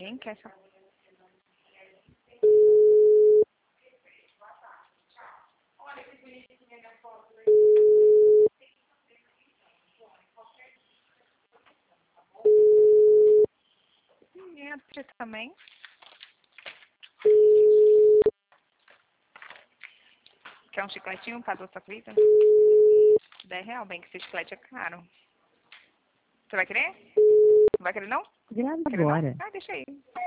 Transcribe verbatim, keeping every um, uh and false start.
Ninguém quer essa... Ninguém é também. Quer um chicletinho para doce vida? dez reais, bem que esse chiclete é caro. Você vai querer? Não vai querer não? Grave Querer não? agora. Ah, deixa aí.